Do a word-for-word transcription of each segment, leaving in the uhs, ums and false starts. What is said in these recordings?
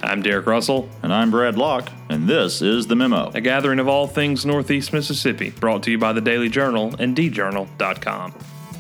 I'm Derek Russell. And I'm Brad Locke, and this is The Memo, a gathering of all things Northeast Mississippi, brought to you by the Daily Journal and d journal dot com.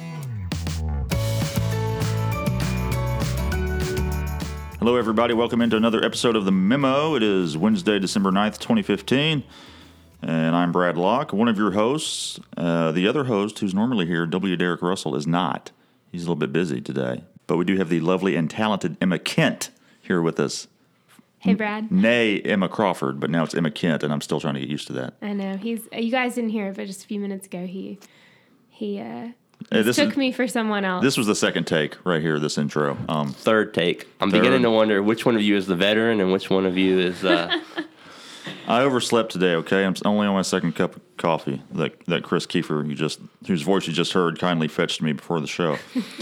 Hello, everybody. Welcome into another episode of The Memo. It is Wednesday, December ninth, twenty fifteen, and I'm Brad Locke, one of your hosts. Uh, the other host, who's normally here, W. Derek Russell, is not. He's a little bit busy today, but we do have the lovely and talented Emma Kent here with us. Hey, Brad. Nay, Emma Crawford, but now it's Emma Kent, and I'm still trying to get used to that. I know. He's. You guys didn't hear it, but just a few minutes ago, he he uh, Hey, this took is, me for someone else. This was the second take right here, this intro. Um, Third take. I'm third. beginning to wonder which one of you is the veteran and which one of you is... Uh... I overslept today, okay? I'm only on my second cup of coffee that that Chris Kiefer, you just, whose voice you just heard, kindly fetched me before the show.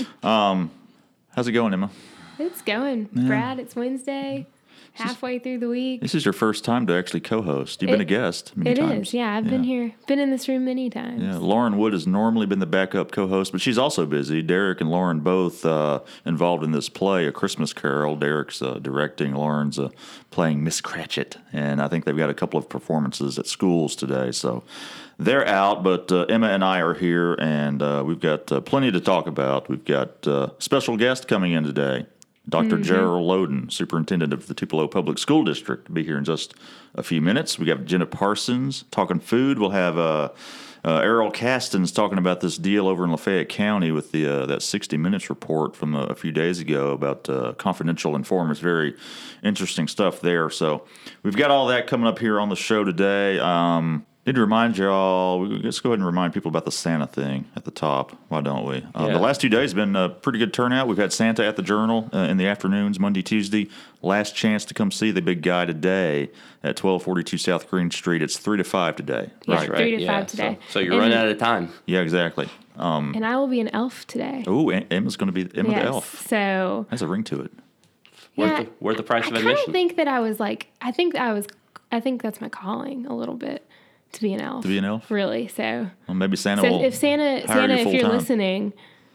um, how's it going, Emma? It's going. Yeah. Brad, it's Wednesday. Halfway through the week. This is your first time to actually co-host. You've it, been a guest many it times. It is, yeah. I've yeah. been here, been in this room many times. Yeah, Lauren Wood has normally been the backup co-host, but she's also busy. Derek and Lauren both uh, involved in this play, A Christmas Carol. Derek's uh, directing, Lauren's uh, playing Miss Cratchit, and I think they've got a couple of performances at schools today, so they're out, but uh, Emma and I are here, and uh, we've got uh, plenty to talk about. We've got a uh, special guest coming in today. Doctor Mm-hmm. Gerald Loden, superintendent of the Tupelo Public School District, will be here in just a few minutes. We got Jenna Parsons talking food. We'll have uh, uh, Errol Castens talking about this deal over in Lafayette County with the uh, that sixty minutes report from a, a few days ago about uh, confidential informers. Very interesting stuff there. So we've got all that coming up here on the show today. Um, Need to remind y'all, let's go ahead and remind people about the Santa thing at the top. Why don't we? Uh, yeah. The last two days have been a pretty good turnout. We've had Santa at the Journal uh, in the afternoons, Monday, Tuesday. Last chance to come see the big guy today at twelve forty-two South Green Street. It's three to five today. Yeah, right, three right. to yeah, five today. So, so you're and, running out of time. Yeah, exactly. Um, and I will be an elf today. Oh, Emma's going to be Emma yes, the elf. So has a ring to it. Worth, yeah, the, worth the price I of admission. I kind of think that I was like, I think I was, I think that's my calling a little bit. To be an elf. To be an elf? Really, so. Well, maybe Santa so will if Santa, Santa, if you're time. listening,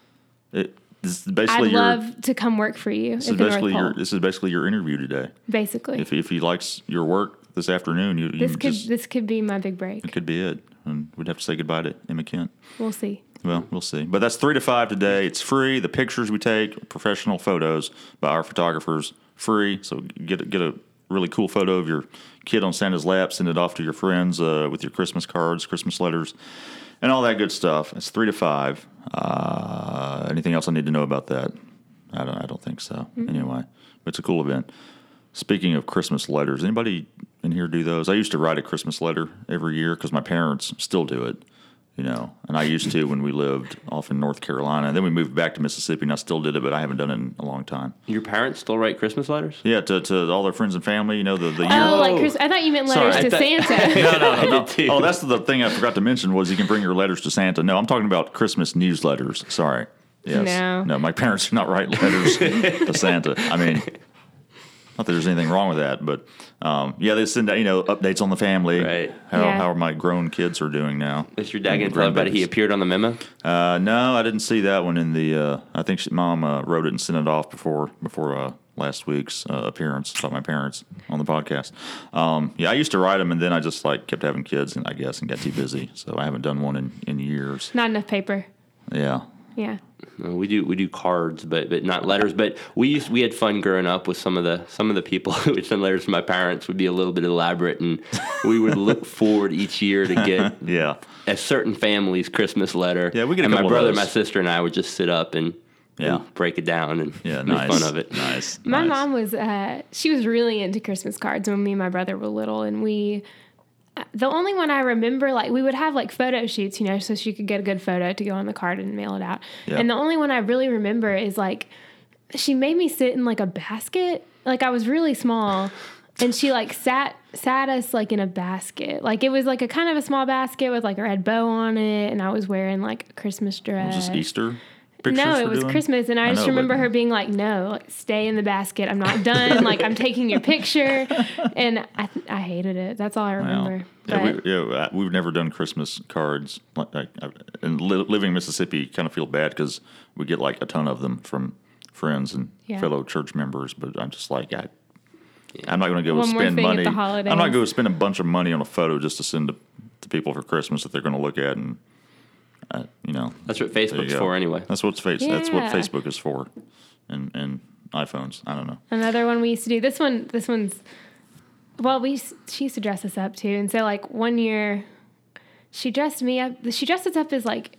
it, this is basically I'd your, love to come work for you this at is the basically North your Pole. This is basically your interview today. Basically. If if he likes your work this afternoon, you, you this could just, this could be my big break. It could be it, and we'd have to say goodbye to Emma Kent. We'll see. Well, we'll see. But that's three to five today. It's free. The pictures we take, professional photos by our photographers, free. So get a, get a really cool photo of your kid on Santa's lap, send it off to your friends uh, with your Christmas cards, Christmas letters, and all that good stuff. It's three to five. Uh, anything else I need to know about that? I don't. I don't think so. Mm-hmm. Anyway, but it's a cool event. Speaking of Christmas letters, anybody in here do those? I used to write a Christmas letter every year because my parents still do it. You know, and I used to when we lived off in North Carolina. And then we moved back to Mississippi, and I still did it, but I haven't done it in a long time. Your parents still write Christmas letters? Yeah, to, to all their friends and family. You know, the, the year. Oh, like Chris, I thought you meant letters Sorry, to thought, Santa. no, no, no, no. Oh, that's the thing I forgot to mention was you can bring your letters to Santa. No, I'm talking about Christmas newsletters. Sorry. Yes. No. No, my parents do not write letters to Santa. I mean, not that there's anything wrong with that, but um, yeah, they send out, you know, updates on the family. Right. How, yeah. how my grown kids are doing now. Is your dad going to tell everybody he appeared on the memo? Uh, no, I didn't see that one in the, uh, I think she, Mom uh, wrote it and sent it off before before uh, last week's uh, appearance by my parents on the podcast. Um, yeah, I used to write them, and then I just like kept having kids, and I guess, and got too busy, so I haven't done one in, in years. Not enough paper. Yeah. Yeah. No, we do we do cards, but but not letters. But we used we had fun growing up with some of the some of the people who would send letters to my parents would be a little bit elaborate, and we would look forward each year to get yeah a certain family's Christmas letter. Yeah, we get a and my couple brother, of those. my sister, and I would just sit up and, Yeah. and break it down and yeah, make nice. fun of it. Nice. My nice. mom was, uh, she was really into Christmas cards when me and my brother were little, and we, the only one I remember, like, we would have, like, photo shoots, you know, so she could get a good photo to go on the card and mail it out. Yeah. And the only one I really remember is, like, she made me sit in, like, a basket. Like, I was really small, and she, like, sat sat us, like, in a basket. Like, it was, like, a kind of a small basket with, like, a red bow on it, and I was wearing, like, a Christmas dress. Was this Easter? pictures No, for it was doing? Christmas, and I, I just know, remember but- her being like, "No, like, stay in the basket. I'm not done. Like, I'm taking your picture," and I I hated it. That's all I remember. Wow. But Yeah, we, yeah, we've never done Christmas cards. Like, like, and li- living in Mississippi, kind of feel bad because we get like a ton of them from friends and Yeah. fellow church members. But I'm just like, I, I'm not going to go One more spend thing at money. the I'm holidays. not going to spend a bunch of money on a photo just to send to, to people for Christmas that they're going to look at and, uh, you know. That's what there you Facebook's go. for anyway. That's what's face. That's what Yeah. Facebook is for, and and iPhones. I don't know. Another one we used to do. This one, this one's, well, we used- she used to dress us up too. And so like one year, she dressed me up. She dressed us up as like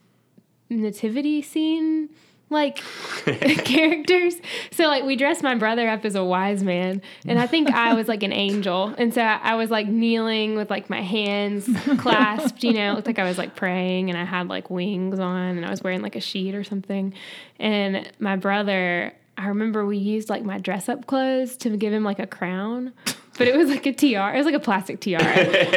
nativity scene like characters. So like we dressed my brother up as a wise man, and I think I was like an angel. And so I, I was like kneeling with like my hands clasped, you know, it looked like I was like praying, and I had like wings on, and I was wearing like a sheet or something. And my brother, I remember we used like my dress up clothes to give him like a crown, but it was like a tiara. It was like a plastic tiara.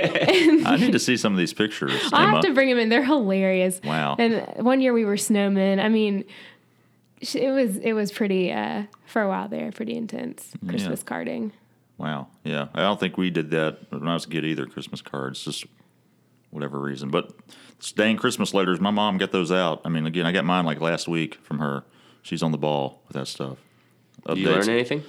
I need to see some of these pictures. I'll Emma. have to bring them in. They're hilarious. Wow. And one year we were snowmen. I mean, sh- it was it was pretty, uh, for a while there, pretty intense Christmas carding. Wow. Yeah. I don't think we did that when I was a kid either, Christmas cards, just whatever reason. But it's dang Christmas letters, my mom got those out. I mean, again, I got mine like last week from her. She's on the ball with that stuff. Did you learn anything?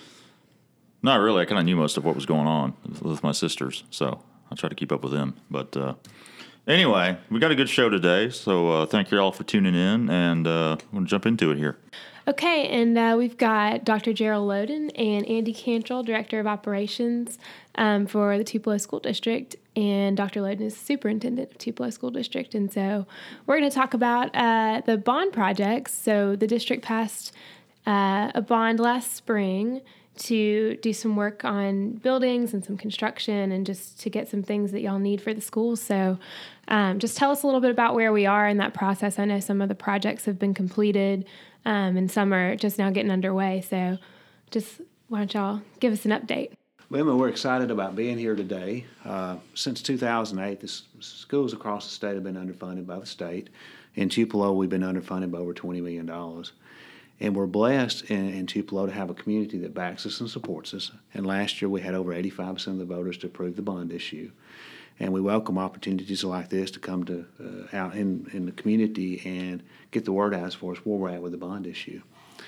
Not really. I kind of knew most of what was going on with my sisters, so I try to keep up with them. But uh, anyway, we got a good show today, so uh, thank you all for tuning in, and uh, I'm going to jump into it here. Okay, and uh, we've got Doctor Gerald Loden and Andy Cantrell, Director of Operations um, for the Tupelo School District, and Doctor Loden is Superintendent of Tupelo School District. And so we're going to talk about uh, the bond projects. So the district passed uh, a bond last spring to do some work on buildings and some construction and just to get some things that y'all need for the schools. So um, just tell us a little bit about where we are in that process. I know some of the projects have been completed um, and some are just now getting underway. So just why don't y'all give us an update? Well, Emma, we're excited about being here today. Uh, since two thousand eight, the s- schools across the state have been underfunded by the state. In Tupelo, we've been underfunded by over twenty million dollars. And we're blessed in, in Tupelo to have a community that backs us and supports us. And last year we had over eighty-five percent of the voters to approve the bond issue. And we welcome opportunities like this to come to uh, out in, in the community and get the word out as far as where we're at with the bond issue.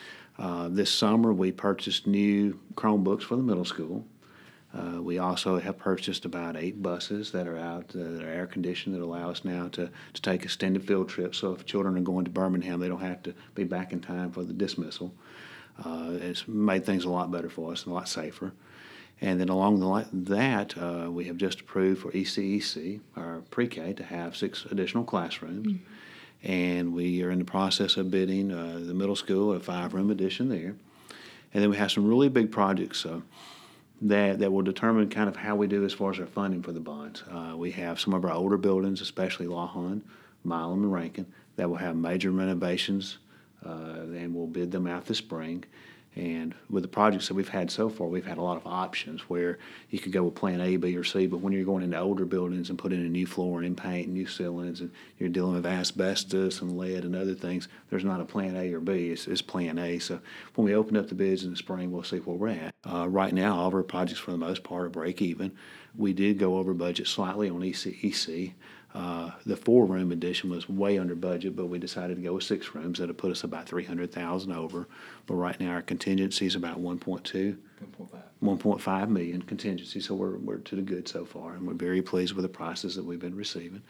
Uh, this summer we purchased new Chromebooks for the middle school. Uh, we also have purchased about eight buses that are out, uh, that are air conditioned, that allow us now to, to take extended field trips. So if children are going to Birmingham, they don't have to be back in time for the dismissal. Uh, it's made things a lot better for us and a lot safer. And then along the li- that, uh, we have just approved for E C E C, our pre-K, to have six additional classrooms. Mm-hmm. And we are in the process of bidding uh, the middle school, a five-room addition there. And then we have some really big projects uh, that that will determine kind of how we do as far as our funding for the bonds. Uh, we have some of our older buildings, especially Lawhon, Milam, and Rankin, that will have major renovations, uh, and we'll bid them out this spring. And with the projects that we've had so far, we've had a lot of options where you could go with plan A, B, or C, but when you're going into older buildings and putting in a new floor and paint and new ceilings and you're dealing with asbestos and lead and other things, there's not a plan A or B, it's, it's plan A. So when we open up the bids in the spring, we'll see where we're at. Uh, right now, all of our projects for the most part are break even. We did go over budget slightly on E C E C. Uh, the four-room addition was way under budget, but we decided to go with six rooms. That'll put us about three hundred thousand dollars over. But right now, our contingency is about one point two, one point five million contingency. So we're we're to the good so far, and we're very pleased with the prices that we've been receiving.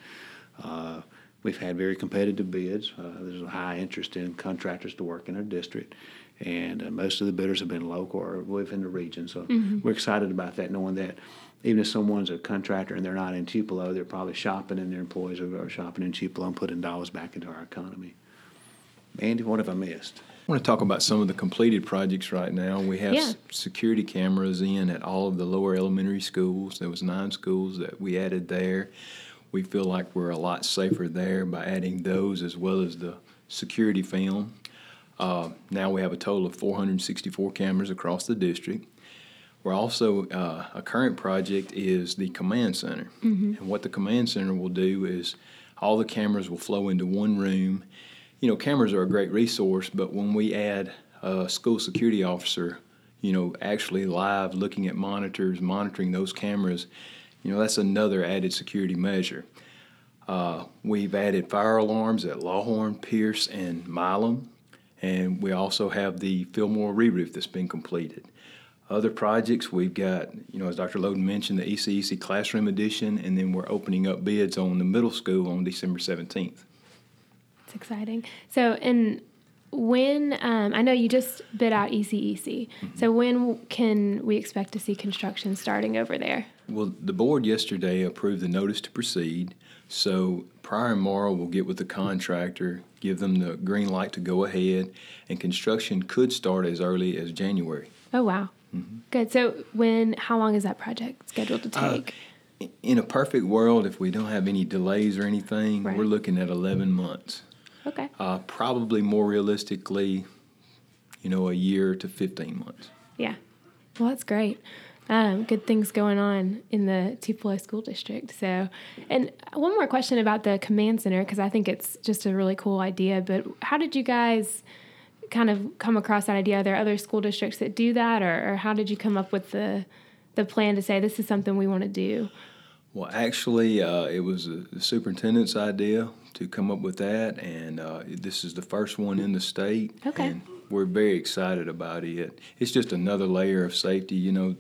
Uh, we've had very competitive bids. Uh, there's a high interest in contractors to work in our district, and uh, most of the bidders have been local or live in the region. So mm-hmm. we're excited about that, knowing that even if someone's a contractor and they're not in Tupelo, they're probably shopping and their employees are shopping in Tupelo and putting dollars back into our economy. Andy, what have I missed? I want to talk about some of the completed projects right now. We have Yeah. s- security cameras in at all of the lower elementary schools. There was nine schools that we added there. We feel like we're a lot safer there by adding those as well as the security film. Uh, now we have a total of four hundred sixty-four cameras across the district. We're also, uh, a current project is the command center. Mm-hmm. And what the command center will do is all the cameras will flow into one room. You know, cameras are a great resource, but when we add a school security officer, you know, actually live looking at monitors, monitoring those cameras, you know, that's another added security measure. Uh, we've added fire alarms at Lawhorn, Pierce, and Milam, and we also have the Fillmore re-roof that's been completed. Other projects, we've got, you know, as Doctor Loden mentioned, the E C E C Classroom Edition, and then we're opening up bids on the middle school on December seventeenth. It's exciting. So, and when, um, I know you just bid out E C E C, mm-hmm. so when can we expect to see construction starting over there? Well, the board yesterday approved the notice to proceed, so Pryor and Morrow will get with the contractor, give them the green light to go ahead, and construction could start as early as January. Oh, wow. Mm-hmm. Good. So when, how long is that project scheduled to take? Uh, in a perfect world, if we don't have any delays or anything, right. we're looking at eleven months. Okay. Uh, probably more realistically, you know, a year to fifteen months. Yeah. Well, that's great. Um, good things going on in the Tupelo School District. So, and one more question about the command center, because I think it's just a really cool idea. But how did you guys kind of come across that idea? Are there other school districts that do that, or, or how did you come up with the the plan to say this is something we want to do? Well, actually, uh, it was the superintendent's idea to come up with that, and uh, this is the first one in the state. Okay. And we're very excited about it. It's just another layer of safety. You know,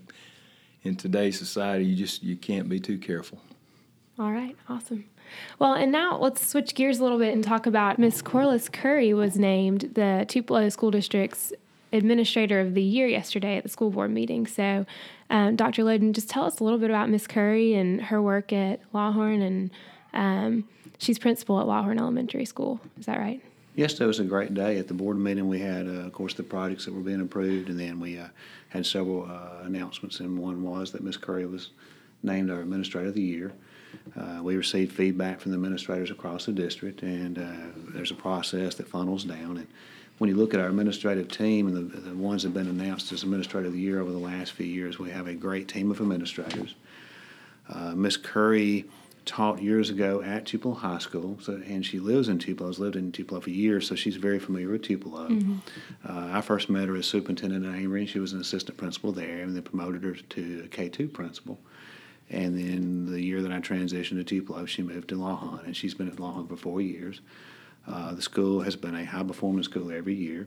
in today's society, you just you can't be too careful. All right, awesome. Well, and now let's switch gears a little bit and talk about Miss Corliss Curry was named the Tupelo School District's Administrator of the Year yesterday at the school board meeting. So, um, Doctor Loden, just tell us a little bit about Miss Curry and her work at Lawhorn, and um, she's principal at Lawhorn Elementary School. Is that right? Yes, that was a great day. At the board meeting, we had, uh, of course, the projects that were being approved, and then we uh, had several uh, announcements, and one was that Miss Curry was named our Administrator of the Year. Uh, we received feedback from the administrators across the district, and uh, there's a process that funnels down. And when you look at our administrative team and the, the ones that have been announced as Administrator of the Year over the last few years, we have a great team of administrators. Uh, Miss Curry taught years ago at Tupelo High School, so, and she lives in Tupelo, has lived in Tupelo for years, so she's very familiar with Tupelo. Mm-hmm. Uh, I first met her as superintendent at Amory. She was an assistant principal there, and then promoted her to a K two principal. And then the year that I transitioned to Tupelo, she moved to Lawhorn, and she's been at Lawhorn for four years. Uh, the school has been a high-performance school every year.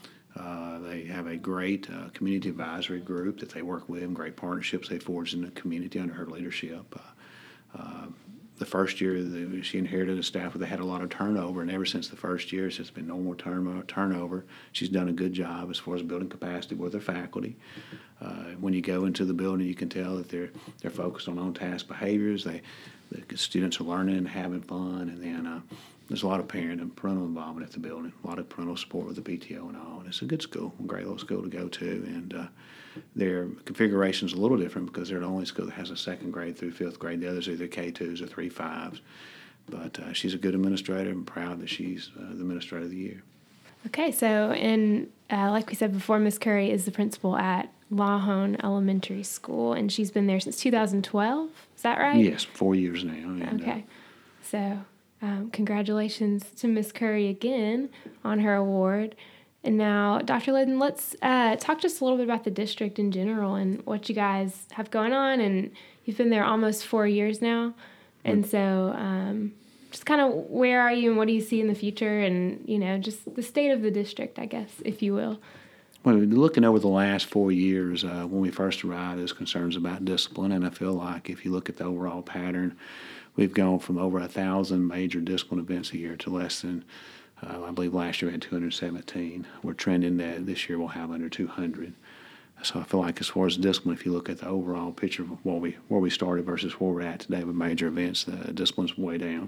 Uh, they have a great uh, community advisory group that they work with, and great partnerships they forged in the community under her leadership. Uh, uh, the first year, the, she inherited a staff where they had a lot of turnover, and ever since the first year, it's just been no more turn, turnover. She's done a good job as far as building capacity with her faculty. Uh, when you go into the building, you can tell that they're they're focused on on-task behaviors. They the students are learning and having fun, and then uh, there's a lot of parent and parental involvement at the building, a lot of parental support with the P T O and all. And it's a good school, a great little school to go to, and uh, their configuration is a little different because they're the only school that has a second grade through fifth grade. The others are either K twos or three fives. But uh, she's a good administrator. I'm proud that she's uh, the Administrator of the Year. Okay, so and uh, like we said before, Miss Curry is the principal at Lawhorn Elementary School, and she's been there since two thousand twelve. Is that right? Yes, four years now. And, okay, uh, so um, congratulations to Miss Curry again on her award. And now, Doctor Loden, let's uh, talk just a little bit about the district in general and what you guys have going on. And you've been there almost four years now, and so um, just kind of where are you and what do you see in the future, and you know, just the state of the district, I guess, if you will. Well, looking over the last four years, uh, when we first arrived, there's concerns about discipline, and I feel like if you look at the overall pattern, we've gone from over a thousand major discipline events a year to less than, uh, I believe last year we had two hundred seventeen. We're trending that this year we'll have under two hundred. So I feel like as far as discipline, if you look at the overall picture of where we where we started versus where we're at today with major events, the discipline's way down.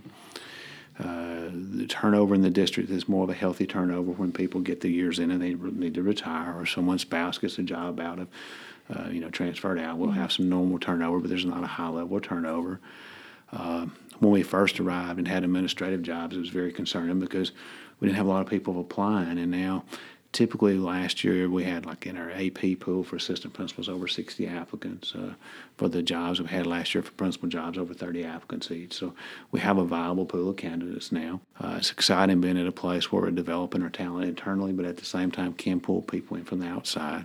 Uh, the turnover in the district is more of a healthy turnover when people get the years in and they need to retire, or someone's spouse gets a job out of, uh, you know, transferred out. We'll have some normal turnover, but there's not a high level of turnover. Uh, when we first arrived and had administrative jobs, it was very concerning because we didn't have a lot of people applying, and now typically last year we had, like in our A P pool for assistant principals, over sixty applicants. Uh, for the jobs we had last year for principal jobs, over thirty applicants each. So we have a viable pool of candidates now. Uh, it's exciting being at a place where we're developing our talent internally, but at the same time can pull people in from the outside.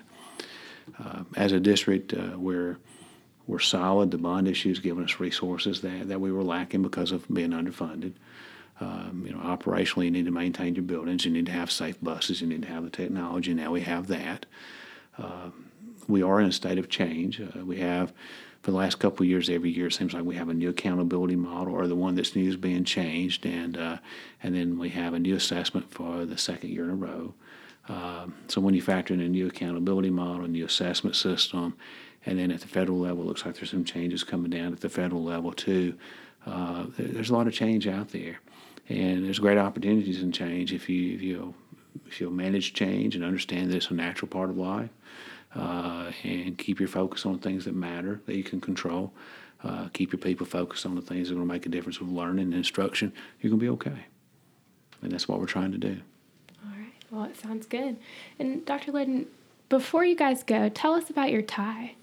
Uh, as a district, uh, we're we're solid. The bond issue has given us resources that, that we were lacking because of being underfunded. Um, you know, operationally, you need to maintain your buildings. You need to have safe buses. You need to have the technology. Now we have that. Uh, we are in a state of change. Uh, we have, for the last couple of years, every year it seems like we have a new accountability model, or the one that's new is being changed, and uh, and then we have a new assessment for the second year in a row. Um, so when you factor in a new accountability model, a new assessment system, and then at the federal level, it looks like there's some changes coming down at the federal level too. Uh, there's a lot of change out there, and there's great opportunities in change if you if you if you'll manage change and understand that it's a natural part of life, uh, and keep your focus on things that matter that you can control. Uh, keep your people focused on the things that are going to make a difference with learning and instruction. You're going to be okay, and that's what we're trying to do. All right. Well, it sounds good. And Doctor Liddon, before you guys go, tell us about your tie.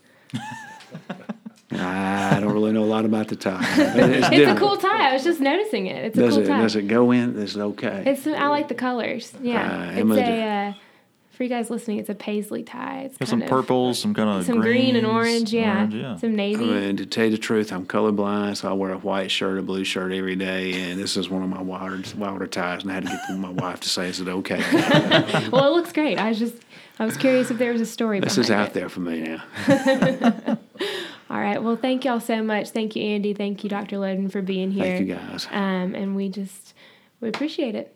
I don't really know a lot about the tie. It's, it's a cool tie. I was just noticing it. It's a does cool it, tie. Does it go in? Is it okay? It's I like the colors. Yeah, Uh, it's a uh, for you guys listening. It's a paisley tie. It's Got kind some of, purples, some kind of some green and orange. Yeah, orange, yeah. some I navy. mean, to tell you the truth, I'm colorblind, so I wear a white shirt, a blue shirt every day, and this is one of my wilder, wilder ties, and I had to get my wife to say, is it okay? Well, it looks great. I was just I was curious if there was a story This behind is out it. there for me now. All right. Well, thank y'all so much. Thank you, Andy. Thank you, Doctor Liddon, for being here. Thank you, guys. Um, and we just we appreciate it.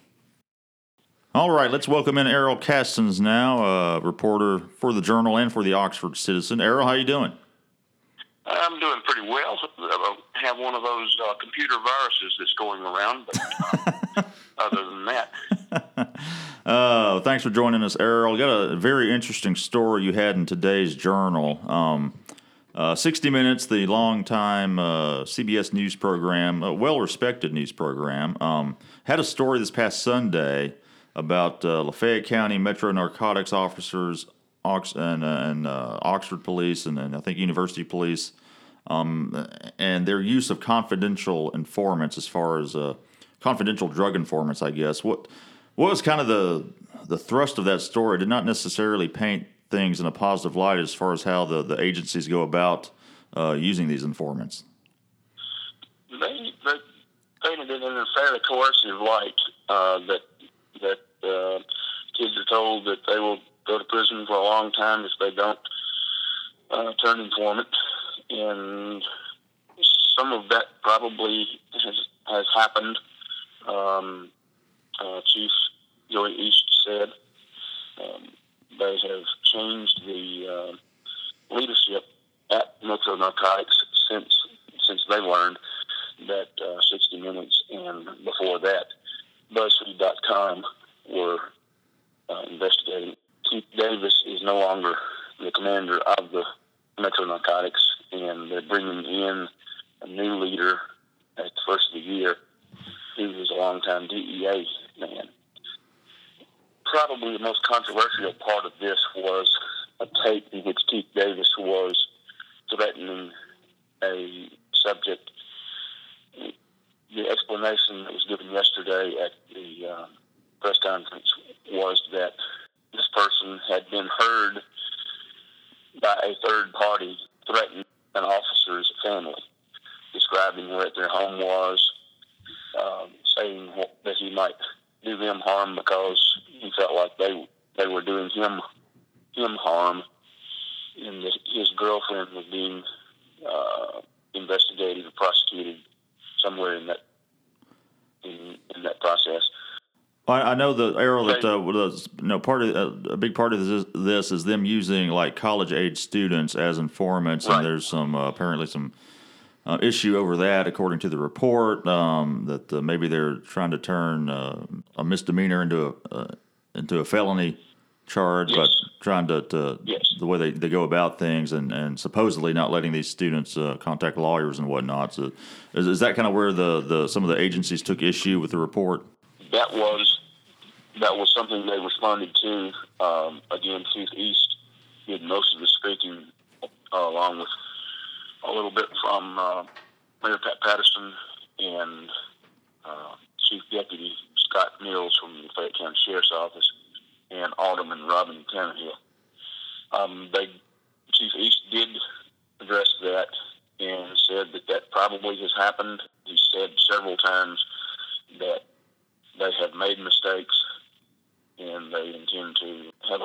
All right, let's welcome in Errol Castens now, a reporter for the Journal and for the Oxford Citizen. Errol, how you doing? I'm doing pretty well. I have one of those uh, computer viruses that's going around, but uh, other than that. Uh, thanks for joining us, Errol. Got a very interesting story you had in today's Journal. Um, uh, sixty minutes, the longtime uh, C B S news program, a well-respected news program, um, had a story this past Sunday about uh, Lafayette County Metro Narcotics officers Ox- and, uh, and uh, Oxford Police and, and I think University Police, um, and their use of confidential informants as far as uh, confidential drug informants, I guess. What what was kind of the the thrust of that story? It did not necessarily paint things in a positive light as far as how the, the agencies go about uh, using these informants. They, they painted it in a fairly coercive light, uh, that that uh, kids are told that they will go to prison for a long time if they don't uh, turn informant, and some of that probably has has happened. Um, uh, Chief Joey East said um, they have changed the uh, leadership at Metro Narcotics since since they learned that uh, sixty minutes and before that BuzzFeed dot com were uh, investigating. Keith Davis is no longer the commander of the Metro Narcotics, and they're bringing in a new leader at the first of the year who was a longtime D E A man. Probably the most controversial part of this was a tape in which Keith Davis was threatening a subject. The explanation that was given yesterday at the uh, press conference was that this person had been heard by a third party threaten an officer's family, describing where their home was, um, saying that he might do them harm because he felt like they they were doing him him harm, and that his girlfriend was being uh, investigated or prosecuted somewhere in that in, in that process. I, I know the Errol that uh, was, you know, part of uh, a big part of this, this is them using like college age students as informants, Right. and there's some uh, apparently some uh, issue over that, according to the report, um, that uh, maybe they're trying to turn uh, a misdemeanor into a uh, into a felony charge, Yes. but trying to, to Yes. the way they, they go about things, and, and supposedly not letting these students uh, contact lawyers and whatnot. So, is, is that kind of where the, the some of the agencies took issue with the report? That was that was something they responded to. Um, again, Chief East did most of the speaking, uh, along with a little bit from uh, Mayor Pat Patterson and uh, Chief Deputy Scott Mills from the Fayette County Sheriff's Office and Alderman Robin Tannehill. Um, they, Chief East did address that and said that that probably has happened. He said several times that they have made mistakes and they intend to have a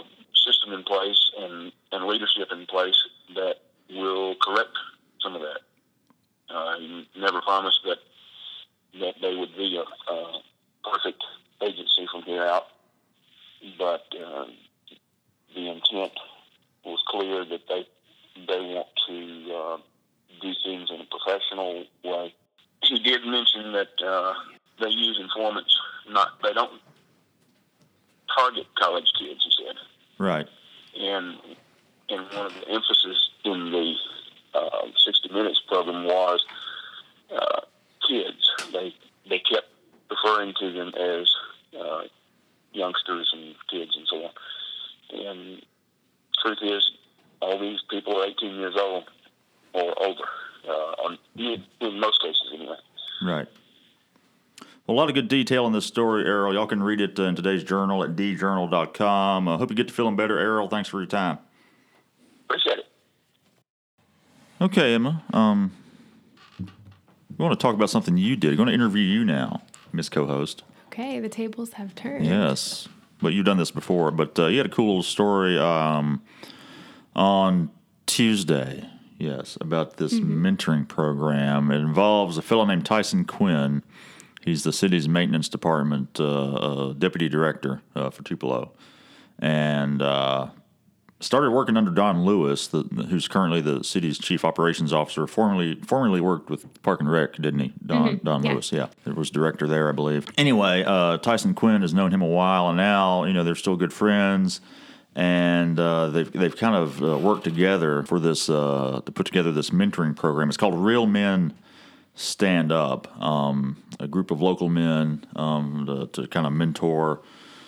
system in place and, and leadership in place that will correct some of that. Uh, he never promised that that they would be a, a perfect agency from here out, but uh, the intent was clear that they they want to uh, do things in a professional way. He did mention that uh, they use informants. Not they don't target college kids. He said. Right. And and one of the emphasis in the uh, sixty minutes program was uh, kids. They they kept referring to them as uh, youngsters and kids and so on. And truth is, all these people are eighteen years old or older, uh, on, in most cases anyway. Right. Well, a lot of good detail in this story, Errol. Y'all can read it uh, in today's journal at d journal dot com. I uh, hope you get to feeling better, Errol. Thanks for your time. Appreciate it. Okay, Emma. Um, we want to talk about something you did. We're going to interview you now, Miss Co-host. Okay, the tables have turned. Yes. But you've done this before. But uh, you had a cool little story um, on Tuesday, yes, about this mm-hmm. mentoring program. It involves a fellow named Tyson Quinn. He's the city's maintenance department uh, uh, deputy director uh, for Tupelo. And uh, started working under Don Lewis, the, who's currently the city's chief operations officer. Formerly formerly worked with Park and Rec, didn't he? Don, mm-hmm. Don yeah. Lewis, yeah. He was director there, I believe. Anyway, uh, Tyson Quinn has known him a while, and now, you know, they're still good friends. And uh, they've they've kind of uh, worked together for this, uh, to put together this mentoring program. It's called Real Men Stand Up, um, a group of local men um, to, to kind of mentor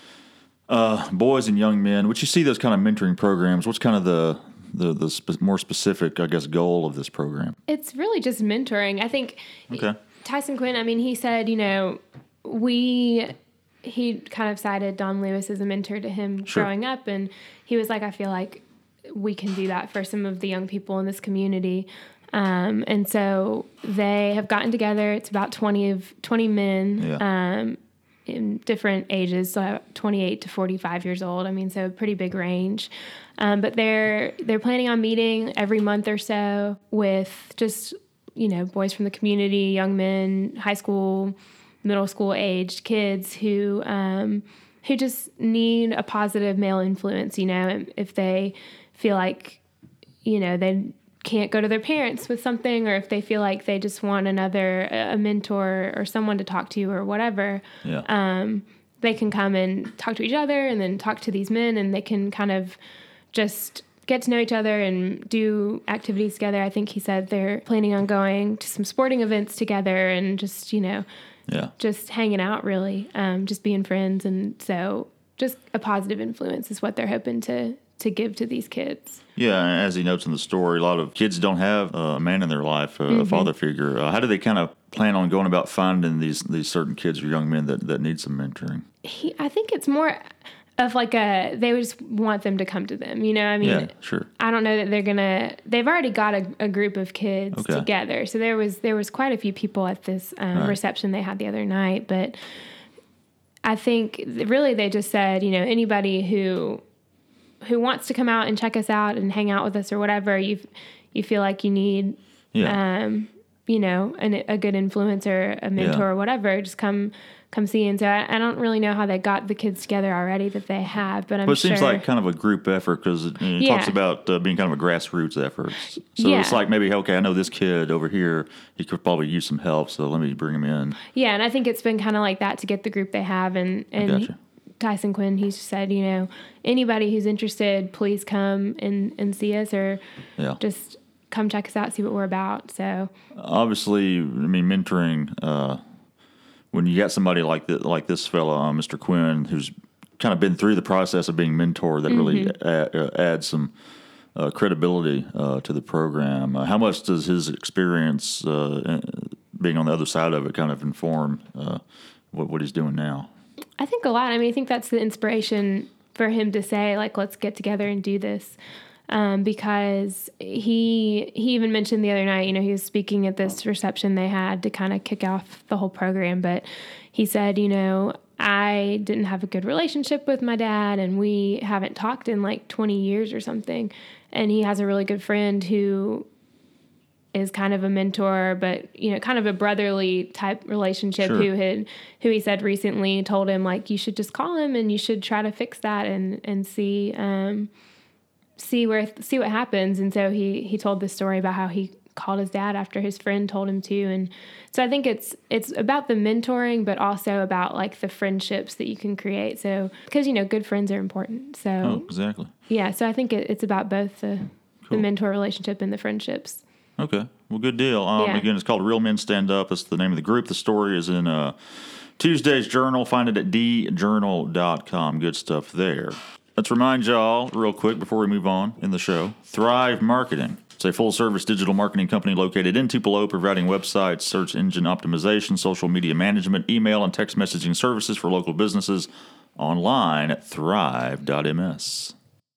uh, boys and young men. Would you see those kind of mentoring programs? What's kind of the the, the spe- more specific, I guess, goal of this program? It's really just mentoring. I think okay. Tyson Quinn, I mean, he said, you know, we, he kind of cited Don Lewis as a mentor to him Sure. growing up. And he was like, I feel like we can do that for some of the young people in this community. Um, and so they have gotten together. It's about twenty of twenty men, Yeah. um, in different ages, so twenty-eight to forty-five years old. I mean, so a pretty big range. Um, but they're they're planning on meeting every month or so with just, you know, boys from the community, young men, high school, middle school aged kids who um, who just need a positive male influence. You know, if they feel like, you know, they can't go to their parents with something, or if they feel like they just want another a mentor or someone to talk to or whatever, Yeah. um, they can come and talk to each other and then talk to these men, and they can kind of just get to know each other and do activities together. I think he said they're planning on going to some sporting events together and just, you know, Yeah. just hanging out really, um, just being friends. And so just a positive influence is what they're hoping to to give to these kids. Yeah, and as he notes in the story, a lot of kids don't have a man in their life, a, Mm-hmm. a father figure. Uh, how do they kind of plan on going about finding these these certain kids or young men that, that need some mentoring? He, I think it's more of like a, they just want them to come to them, you know? I mean, Yeah, sure. I don't know that they're gonna, they've already got a, a group of kids Okay. together. So there was, there was quite a few people at this um, Right. reception they had the other night, but I think really they just said, you know, anybody who, who wants to come out and check us out and hang out with us or whatever, you you feel like you need, Yeah. um, you know, an, a good influencer, a mentor Yeah. or whatever, just come come see. And so I, I don't really know how they got the kids together already that they have, but I'm Well, it sure. seems like kind of a group effort because it, it Yeah. talks about uh, being kind of a grassroots effort. So Yeah. it's like maybe, okay, I know this kid over here, he could probably use some help, so let me bring him in. Yeah, and I think it's been kind of like that to get the group they have. And, and Gotcha. Tyson Quinn, he said, you know, anybody who's interested, please come and, and see us, or Yeah. just come check us out, see what we're about. So Obviously, I mean, mentoring, uh, when you got somebody like the, like this fella, uh, Mister Quinn, who's kind of been through the process of being mentored, that really a, uh, adds some uh, credibility uh, to the program. Uh, how much does his experience uh, being on the other side of it kind of inform uh, what, what he's doing now? I think a lot. I mean, I think that's the inspiration for him to say, like, let's get together and do this. Um, because he he even mentioned the other night, you know, he was speaking at this reception they had to kind of kick off the whole program. But he said, you know, I didn't have a good relationship with my dad, and we haven't talked in like twenty years or something. And he has a really good friend who is kind of a mentor, but, you know, kind of a brotherly type relationship Sure. who had, who he said recently told him, like, you should just call him and you should try to fix that and, and see, um, see where, see what happens. And so he, he told this story about how he called his dad after his friend told him to. And so I think it's, it's about the mentoring, but also about like the friendships that you can create. So, because, you know, good friends are important. So Oh, exactly. yeah, so I think it, it's about both the, Cool. the mentor relationship and the friendships. Okay. Well, good deal. Um, Yeah. Again, it's called Real Men Stand Up. That's the name of the group. The story is in uh, Tuesday's Journal. Find it at d journal dot com. Good stuff there. Let's remind y'all real quick before we move on in the show. Thrive Marketing. It's a full-service digital marketing company located in Tupelo, providing websites, search engine optimization, social media management, email, and text messaging services for local businesses online at thrive dot m s.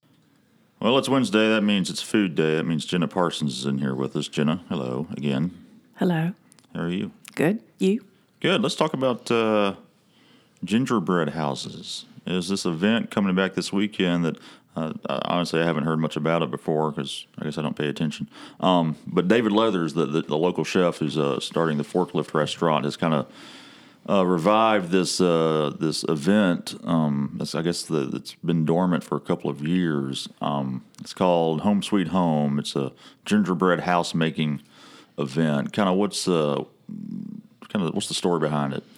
Well, it's Wednesday. That means it's food day. That means Jenna Parsons is in here with us. Jenna, hello again. Hello. How are you? Good. You? Good. Let's talk about uh, gingerbread houses. Is this event coming back this weekend that uh, honestly I haven't heard much about it before because I guess I don't pay attention. Um, but David Leathers, the, the, the local chef who's uh, starting the Forklift restaurant, has kind of uh, revived this uh, this event. Um, that's, I guess the, it's been dormant for a couple of years. Um, it's called Home Sweet Home. It's a gingerbread house making event. Kind of what's uh, kind of what's the story behind it?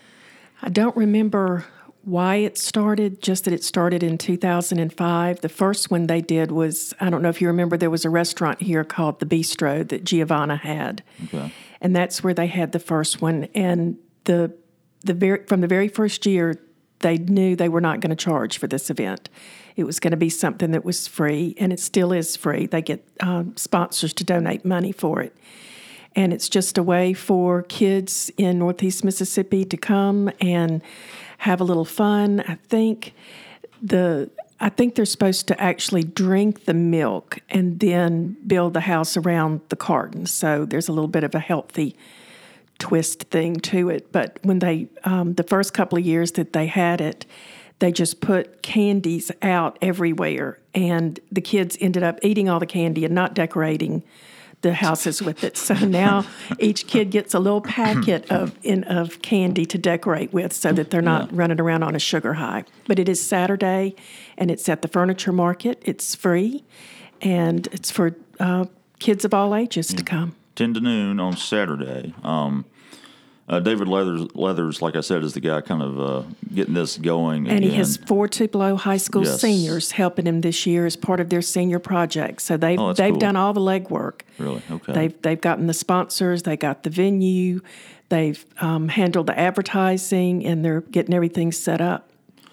I don't remember why it started, just that it started in two thousand five. The first one they did was, I don't know if you remember, there was a restaurant here called The Bistro that Giovanna had. Okay. And that's where they had the first one. And the the very from the very first year, they knew they were not going to charge for this event. It was going to be something that was free, and it still is free. They get um, sponsors to donate money for it. And it's just a way for kids in Northeast Mississippi to come and have a little fun. I think the I think they're supposed to actually drink the milk and then build the house around the carton. So there's a little bit of a healthy twist thing to it. But when they, um, the first couple of years that they had it, they just put candies out everywhere. And the kids ended up eating all the candy and not decorating the houses with it. So now each kid gets a little packet of in, of candy to decorate with so that they're not Yeah. running around on a sugar high. But it is Saturday, and it's at the furniture market. It's free, and it's for uh, kids of all ages to come. ten to noon on Saturday. Um, uh, David Leathers, Leathers, like I said, is the guy kind of uh, getting this going. And he again. has four Tupelo High School Yes. seniors helping him this year as part of their senior project. So they've Oh, that's they've cool. done all the legwork. Really? Okay. They've they've gotten the sponsors, they got the venue, they've um, handled the advertising, and they're getting everything set up.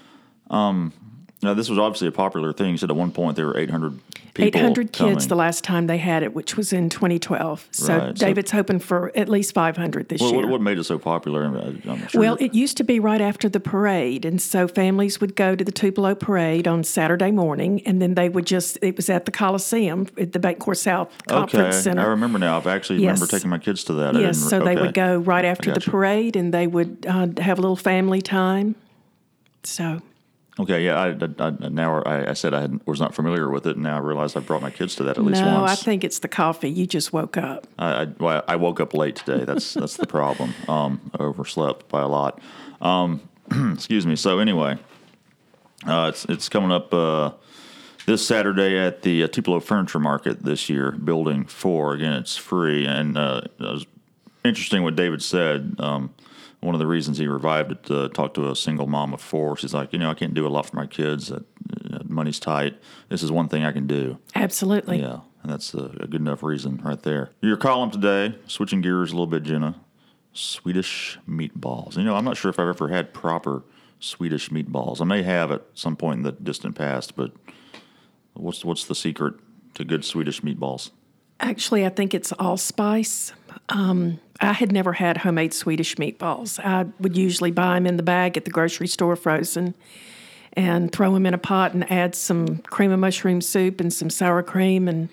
Now, this was obviously a popular thing. You said at one point there were eight hundred people eight hundred kids coming. the last time they had it, which was in twenty twelve. So Right, so- David's hoping for at least five hundred this Well, year. what, what made it so popular? I mean, I'm sure Well, that- it used to be right after the parade, and so families would go to the Tupelo parade on Saturday morning, and then they would just, it was at the Coliseum, at the Bancorp South Conference okay, Center. I remember now. I've actually Yes. remember taking my kids to that. I Yes, didn't so re- they okay. would go right after the gotcha. parade, and they would uh, have a little family time. So, Okay, yeah. I, I, I now I, I said I had, was not familiar with it, and now I realize I brought my kids to that at least no, once. I think it's the coffee. You just woke up. I, I, well, I woke up late today. That's that's the problem. Um, I overslept by a lot. Um, excuse me. So anyway, uh, it's it's coming up uh, this Saturday at the uh, Tupelo Furniture Market this year, Building Four. Again, it's free, and uh, it was interesting what David said. Um, one of the reasons he revived it, uh, talked to a single mom of four. She's like, you know, I can't do a lot for my kids. Uh, money's tight. This is one thing I can do. Absolutely. Yeah, and that's a, a good enough reason right there. Your column today, switching gears a little bit, Jenna, Swedish meatballs. You know, I'm not sure if I've ever had proper Swedish meatballs. I may have at some point in the distant past, but what's what's the secret to good Swedish meatballs? Actually, I think it's allspice. Um, I had never had homemade Swedish meatballs. I would usually buy them in the bag at the grocery store frozen and throw them in a pot and add some cream of mushroom soup and some sour cream and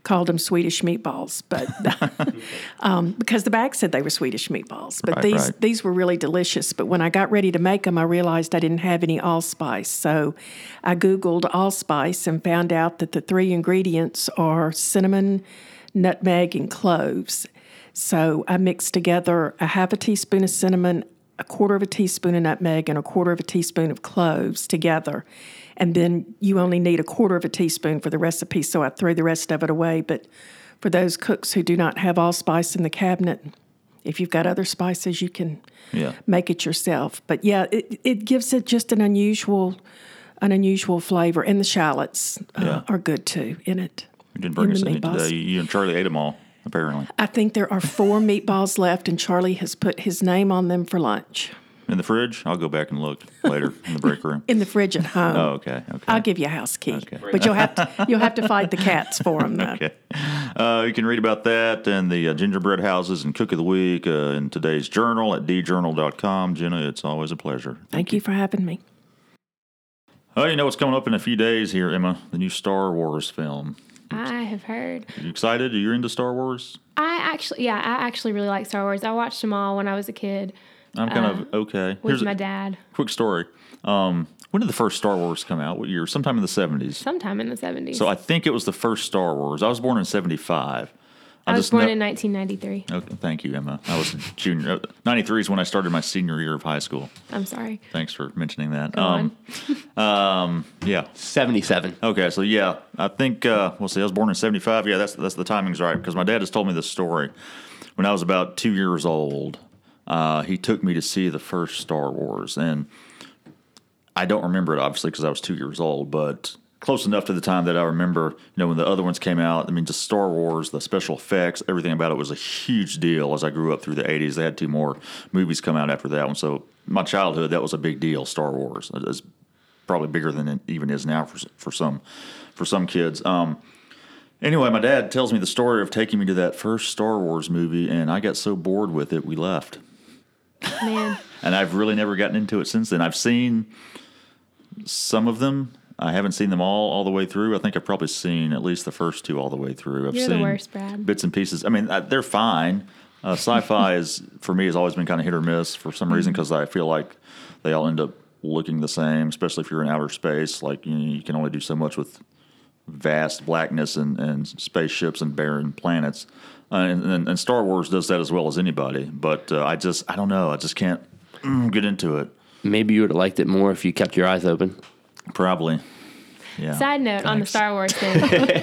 called them Swedish meatballs, but um, because the bag said they were Swedish meatballs. But Right, these right. these were really delicious. But when I got ready to make them, I realized I didn't have any allspice. So I Googled allspice and found out that the three ingredients are cinnamon, nutmeg, and cloves. So I mixed together a half a teaspoon of cinnamon, a quarter of a teaspoon of nutmeg, and a quarter of a teaspoon of cloves together. And then you only need a quarter of a teaspoon for the recipe, so I threw the rest of it away. But for those cooks who do not have allspice in the cabinet, if you've got other spices, you can Yeah. make it yourself. But yeah, it, it gives it just an unusual, an unusual flavor. And the shallots uh, Yeah. are good too in it. You didn't bring in us the any meatballs. today. You and Charlie ate them all, apparently. I think there are four meatballs left, and Charlie has put his name on them for lunch In the fridge? I'll go back and look later in the break room. in the fridge at home. Oh, okay. Okay. I'll give you a house key, Okay. but you'll have to you'll have to fight the cats for them though. Okay. Uh, you can read about that and the uh, gingerbread houses and cook of the week uh, in today's journal at d journal dot com. Jenna, it's always a pleasure. Thank you for having me. Oh, you know what's coming up in a few days here, Emma? The new Star Wars film. I have heard. You excited? Are you into Star Wars? I actually, yeah, I actually really like Star Wars. I watched them all when I was a kid I'm kind of okay. with Here's my a dad quick story. Um, when did the first Star Wars come out? What year? Sometime in the seventies. sometime in the seventies. So I think it was the first Star Wars. I was born in seventy-five. I was just born kno- in nineteen ninety-three. Okay, thank you, Emma. I was a junior. ninety-three is when I started my senior year of high school. I'm sorry. Thanks for mentioning that. Go um, um, yeah. seventy-seven. Okay, so yeah, I think uh, we'll see. I was born in seventy-five. Yeah, that's that's the timing's right because my dad has told me this story. When I was about two years old, uh, he took me to see the first Star Wars, and I don't remember it obviously because I was two years old, but close enough to the time that I remember. You know, when the other ones came out, I mean, just Star Wars, the special effects, everything about it was a huge deal. As I grew up through the eighties, they had two more movies come out after that one. So my childhood, that was a big deal. Star Wars. It was probably bigger than it even is now for for some for some kids. Um, anyway, my dad tells me the story of taking me to that first Star Wars movie, and I got so bored with it, we left. Man, And I've really never gotten into it since then. I've seen some of them. I haven't seen them all all the way through. I think I've probably seen at least the first two all the way through. I've You're the seen worst, Brad. bits and pieces. I mean, I, they're fine. Uh, sci-fi is for me has always been kind of hit or miss for some reason because I feel like they all end up looking the same, especially if you're in outer space. Like you, know, you can only do so much with vast blackness and, and spaceships and barren planets. Uh, and, and, and Star Wars does that as well as anybody. But uh, I just, I don't know. I just can't mm, get into it. Maybe you would have liked it more if you kept your eyes open. Probably. Yeah. Side note on the Thanks. Star Wars thing.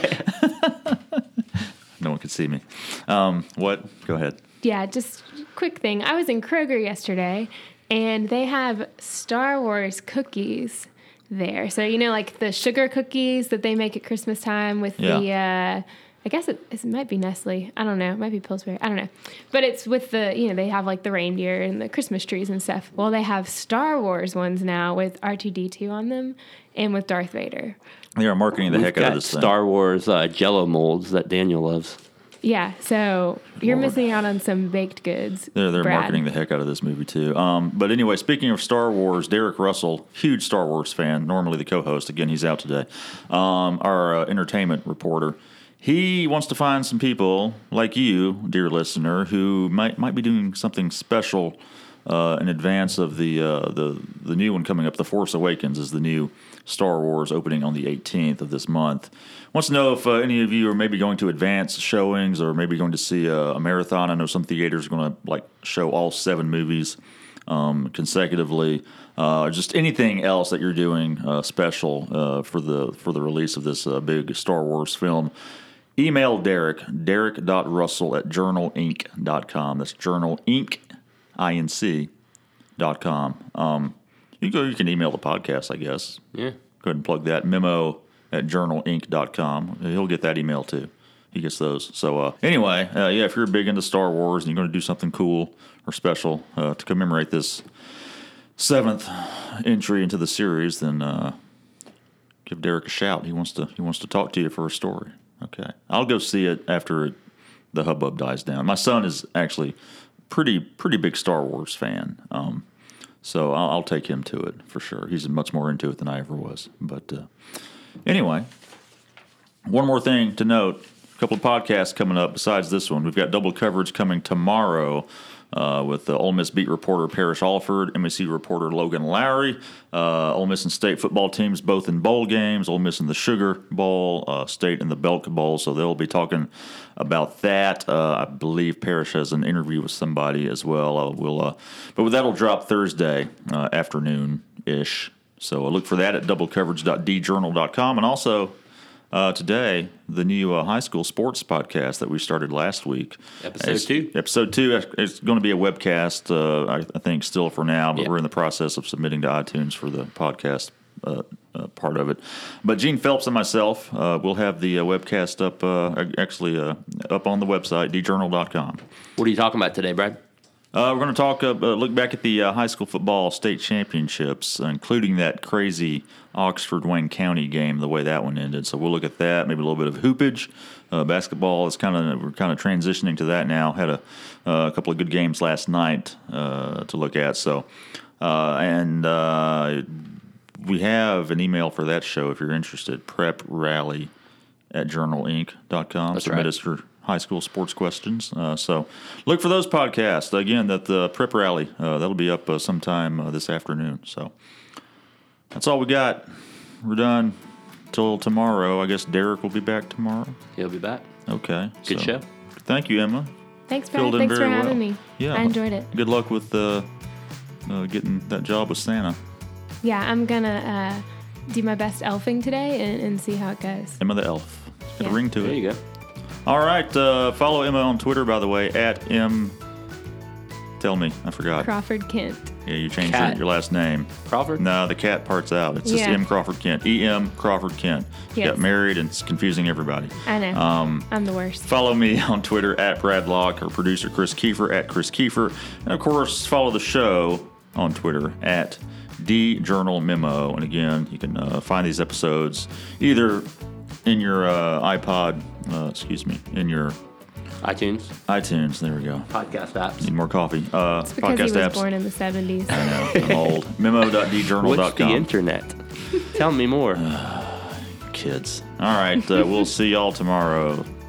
No one could see me. Um, what? Go ahead. Yeah, just quick thing. I was in Kroger yesterday, and they have Star Wars cookies there. So you know, like the sugar cookies that they make at Christmas time with Yeah. the. Uh, I guess it, it might be Nestle. I don't know. It might be Pillsbury. I don't know. But it's with the, you know, they have like the reindeer and the Christmas trees and stuff. Well, they have Star Wars ones now with R two D two on them and with Darth Vader. They are marketing the We've heck out got of this thing. Star Wars uh, Jello molds that Daniel loves. Yeah, so you're Lord. missing out on some baked goods. They're, they're Brad. marketing the heck out of this movie, too. Um, but anyway, speaking of Star Wars, Derek Russell, huge Star Wars fan, normally the co-host. Again, he's out today. Um, our uh, entertainment reporter. He wants to find some people like you, dear listener, who might might be doing something special uh, in advance of the uh, the the new one coming up. The Force Awakens is the new Star Wars opening on the eighteenth of this month. Wants to know if uh, any of you are maybe going to advance showings or maybe going to see a, a marathon. I know some theaters are going to like show all seven movies um, consecutively. Uh, just anything else that you're doing uh, special uh, for the for the release of this uh, big Star Wars film. Email Derek, derek.russell at journal inc dot com. That's journal inc, I N C, dot com. Um, you, go, you can email the podcast, I guess. Yeah. Go ahead and plug that. Memo at journal inc dot com. He'll get that email too. He gets those. So uh, anyway, uh, yeah, if you're big into Star Wars and you're going to do something cool or special uh, to commemorate this seventh entry into the series, then uh, give Derek a shout. He wants to he wants to talk to you for a story. Okay, I'll go see it after it, the hubbub dies down. My son is actually pretty pretty big Star Wars fan, um, so I'll, I'll take him to it for sure. He's much more into it than I ever was. But uh, anyway, one more thing to note couple of podcasts coming up besides this one. We've got double coverage coming tomorrow uh, with the Ole Miss beat reporter Parrish Alford, M S U reporter Logan Lowry. Uh, Ole Miss and State football teams both in bowl games. Ole Miss in the Sugar Bowl, uh, State in the Belk Bowl. So they'll be talking about that. Uh, I believe Parrish has an interview with somebody as well. Uh, we'll, uh, but that'll drop Thursday uh, afternoon ish. So look for that at double coverage dot d journal dot com. And also uh, today, the new uh, high school sports podcast that we started last week. Episode It's- two. Episode two. It's going to be a webcast, uh, I, I think, still for now, but Yeah. we're in the process of submitting to iTunes for the podcast uh, uh, part of it. But Gene Phelps and myself uh, will have the uh, webcast up, uh, actually uh, up on the website, d journal dot com. What are you talking about today, Brad? Uh, we're going to talk, uh, uh, look back at the uh, high school football state championships, uh, including that crazy Oxford-Wayne County game, the way that one ended. So we'll look at that, maybe a little bit of hoopage. Uh, basketball is kind of, we're kind of transitioning to that now. Had a, uh, a couple of good games last night uh, to look at. So, uh, and uh, we have an email for that show if you're interested, prep rally at journal inc dot com. That's Submit right. us for high school sports questions. Uh, so look for those podcasts. Again, that the prep rally, uh, that'll be up uh, sometime uh, this afternoon. So that's all we got. We're done till tomorrow. I guess Derek will be back tomorrow. He'll be back. Okay. Good so, show. Thank you, Emma. Thanks, Brad. Filled in Thanks for very having well. me. Yeah. I enjoyed it. Good luck with uh, uh, getting that job with Santa. Yeah, I'm gonna uh, do my best elfing today and, and see how it goes. Emma the Elf. Got Yeah. a ring to There it. you go. All right. Uh, follow Emma on Twitter, by the way, at M. Tell me. I forgot. Crawford Kent. Yeah, you changed your, Cat. your last name. Crawford? No, the cat part's out. It's just Yeah. M. Crawford Kent. E M. Crawford Kent. Yes. Got married and it's confusing everybody. I know. Um, I'm the worst. Follow me on Twitter at Brad Locke, or producer Chris Kiefer at Chris Kiefer. And of course, follow the show on Twitter at D Journal Memo. And again, you can uh, find these episodes either in your uh, iPod, uh, excuse me, in your iTunes, iTunes. There we go. podcast apps. Need more coffee. Uh, It's because podcast he was apps. born in the seventies. I know, I'm old. memo dot d journal dot What's the com. internet? Tell me more. Kids. All right. Uh, we'll see y'all tomorrow.